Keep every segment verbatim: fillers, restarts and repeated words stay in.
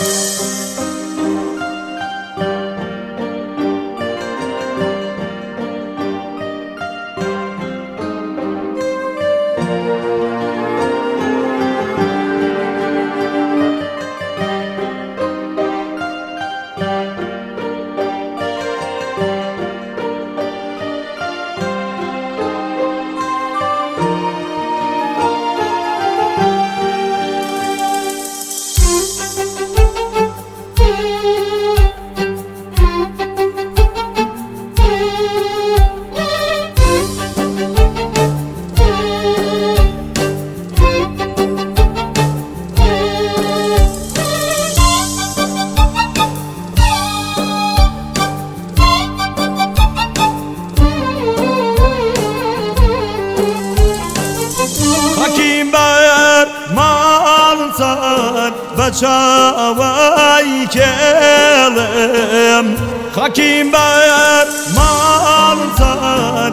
بچاوی کلم خاکیم بر مالتان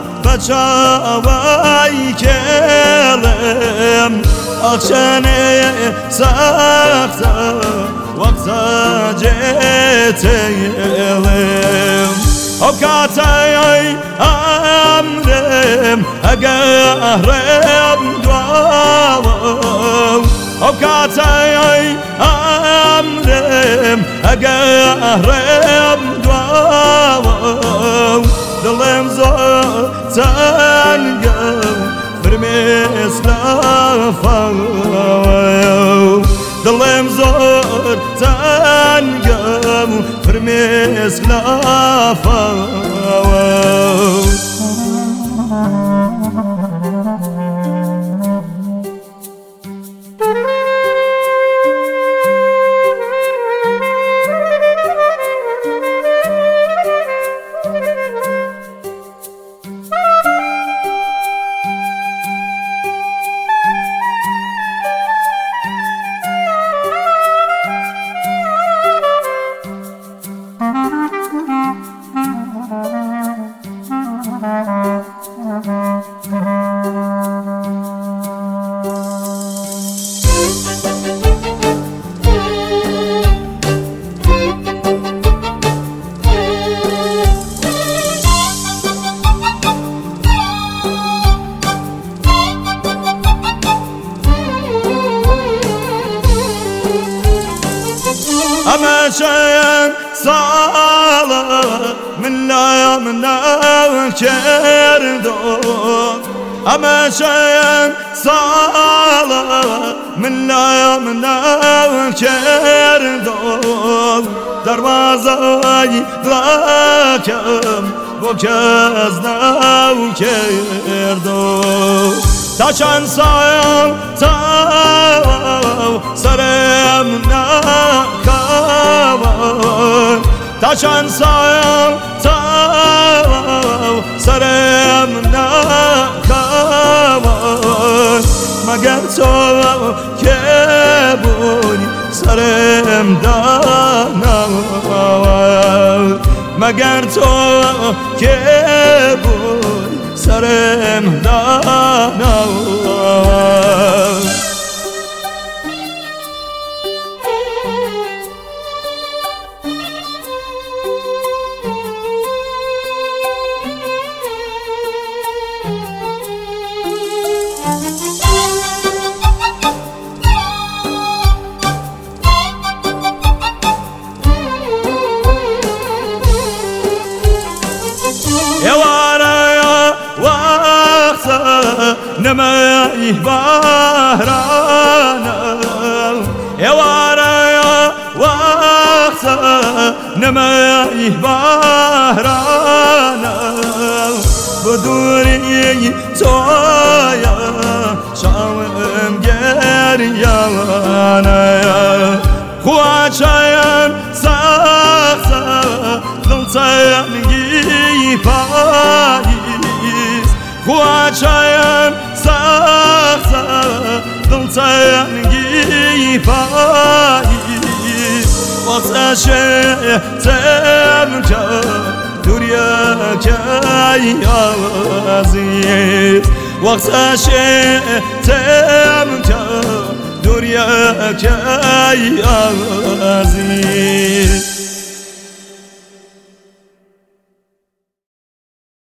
بچاوی کلم آخشانه سخت وقت جتیلم اوقاتای امرم اگرم دوام اوقاتای امرم اگرم دوام دلم زور تنگم فرمیس لفاو دلم زور تنگم فرمیس لفاو أمشين صالة من لا يمنا كردون أمشين صالة من لا يمنا كردون دروازي لكم وكزنا وكردون تاشان سايل تاو سرمنا كاوان تاشان سايل تاو سرمنا كاوان مگر تو كبوني سرم داناوان مگر تو كبوني سرم داناوان نماي بهرانا يا ورايا وقتا نماي بهرانا بدوري تويا شام جريانا خواشايان ساختا دلتان يفايز خواشايان ساختا دلتان يفايز وقتشه تمكا دوريا كاي عزيز وقتشه تمكا دوریه که ای عزیز